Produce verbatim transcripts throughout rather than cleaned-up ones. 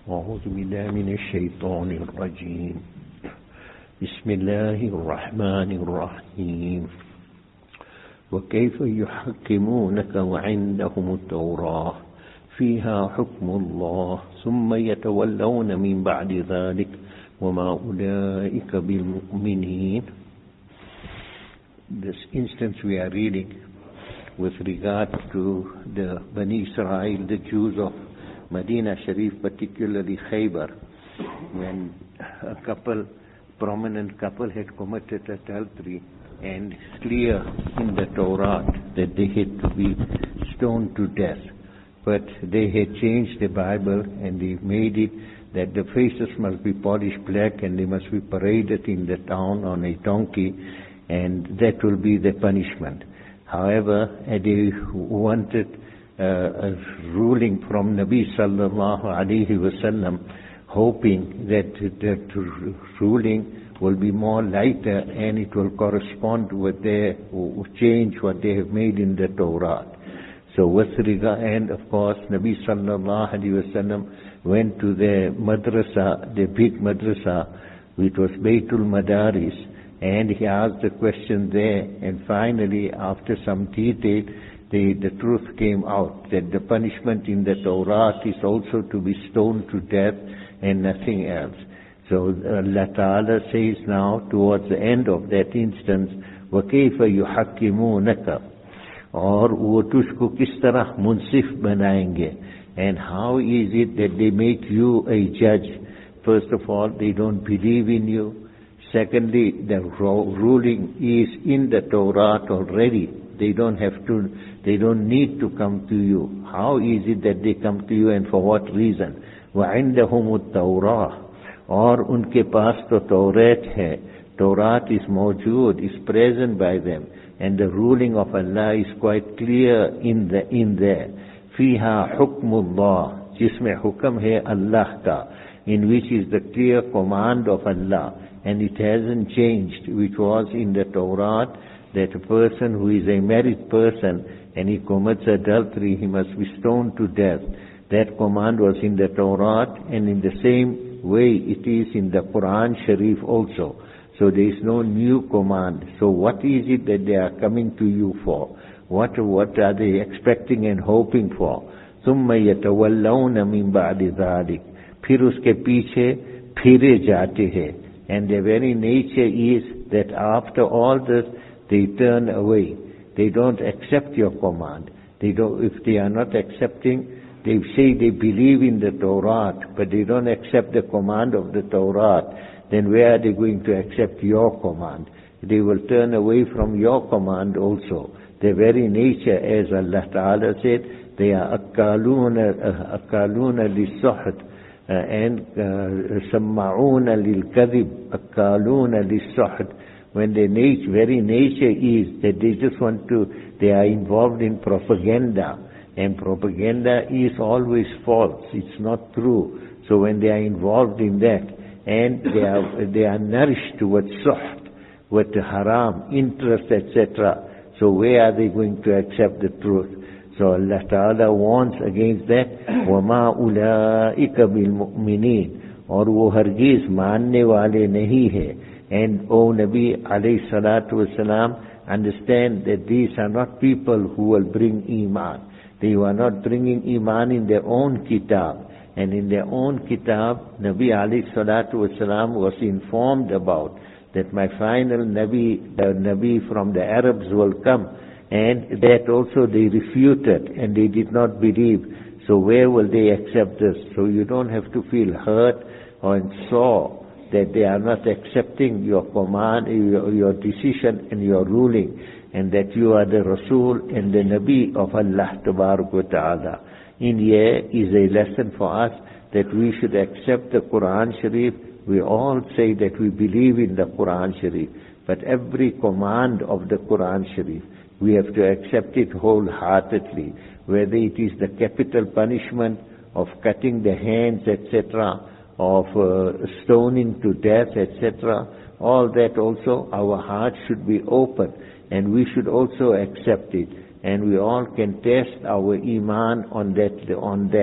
أعوذ بالله من الشيطان الرجيم. بسم الله الرحمن الرحيم. وكيف يحكمونك وعندهم التوراة فيها حكم الله ثم يتولون من بعد ذلك وما أولئك بالمؤمنين. This instance we are reading with regard to the Bani Israel, the Jews of Medina Sharif, particularly Khaybar, when a couple, prominent couple had committed adultery, and it's clear in the Torah that they had to be stoned to death. But they had changed the Bible and they made it that the faces must be polished black and they must be paraded in the town on a donkey, and that will be the punishment. However, they wanted uh, a ruling from Nabi sallallahu alayhi wasallam, hoping that that ruling will be more lighter and it will correspond with their change what they have made in the Torah. So with regard, and of course, Nabi sallallahu alayhi wasallam went to the madrasa, the big madrasa, which was Baytul Madaris, and he asked the question there, and finally, after some detail, the, the truth came out that the punishment in the Torah is also to be stoned to death and nothing else. So Allah Ta'ala says now, towards the end of that instance, وَكَيْفَ يُحَكِّمُونَكَ, और वो तुझको किस तरह मुंसिफ बनाएंगे, and how is it that they make you a judge? First of all, they don't believe in you. Secondly, the ruling is in the Torah already. They don't have to, they don't need to come to you. How is it that they come to you and for what reason? وَعِنْدَهُمُ التَّوْرَاةِ, और उनके पास तो तौरात है. Torah is mawjood, is present by them, and the ruling of Allah is quite clear in the in there. فِيهَا حُكْمُ اللَّهِ, जिसमें हुक्म है अल्लाह का, in which is the clear command of Allah, and it hasn't changed, which was in the Torah, that a person who is a married person and he commits adultery, he must be stoned to death. That command was in the Torah, and in the same way it is in the Quran Sharif also. So there is no new command. So what is it that they are coming to you for? What what are they expecting and hoping for? ثُمَّ يَتَوَلَّوْنَ مِنْ بَعْدِ ذَلِكَ, फिर उसके पीछे फिरे जाते हैं. And their very nature is that after all this, they turn away. They don't accept your command. They don't, if they are not accepting, they say they believe in the Torah, but they don't accept the command of the Torah, then where are they going to accept your command? They will turn away from your command also. Their very nature, as Allah Ta'ala said, they are akaluna, akaluna lis-suht, and samma'una lil-kadhib, akaluna lis-suht. When their nature, very nature is that they just want to, they are involved in propaganda, and propaganda is always false, it's not true. So when they are involved in that, and they are, they are nourished with suht, with haram, interest, et cetera, so where are they going to accept the truth? So Allah Ta'ala warns against that, وَمَا أُولَئِكَ بِالْمُؤْمِنِينَ, और वो हरगिज मानने वाले नहीं है. And O Nabi alayhi salatu wasalam, understand that these are not people who will bring Iman. They were not bringing Iman in their own kitab. And in their own kitab, Nabi alayhi salatu wasalam was informed about that my final Nabi, the Nabi from the Arabs will come. And that also they refuted and they did not believe. So where will they accept this? So you don't have to feel hurt or sore that they are not accepting your command, your, your decision and your ruling, and that you are the Rasul and the Nabi of Allah Tabarak wa Ta'ala. In here is a lesson for us that we should accept the Quran Sharif. We all say that we believe in the Quran Sharif, but every command of the Quran Sharif, we have to accept it wholeheartedly, whether it is the capital punishment of cutting the hands, et cetera, of uh, stoning to death, et cetera. All that also, our hearts should be open, and we should also accept it. And we all can test our iman on that, on that.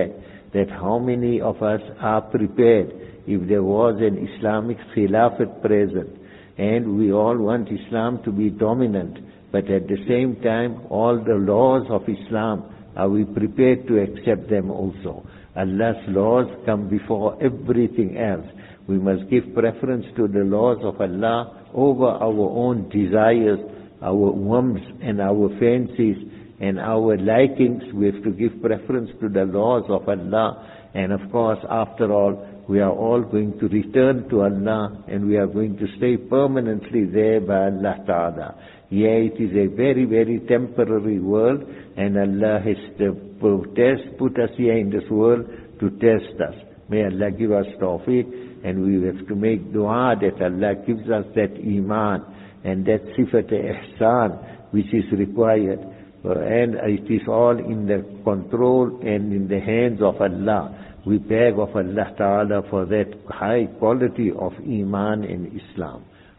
that how many of us are prepared if there was an Islamic Khilafat present, and we all want Islam to be dominant, but at the same time, all the laws of Islam, are we prepared to accept them also? Allah's laws come before everything else. We must give preference to the laws of Allah over our own desires, our whims and our fancies and our likings. We have to give preference to the laws of Allah. And of course, after all, we are all going to return to Allah, and we are going to stay permanently there by Allah Ta'ala. Yeah, it is a very, very temporary world, and Allah has to test, put us here in this world to test us. May Allah give us tawfiq, and we have to make dua that Allah gives us that iman and that sifat ihsan which is required. And it is all in the control and in the hands of Allah. We beg of Allah Ta'ala for that high quality of iman in Islam.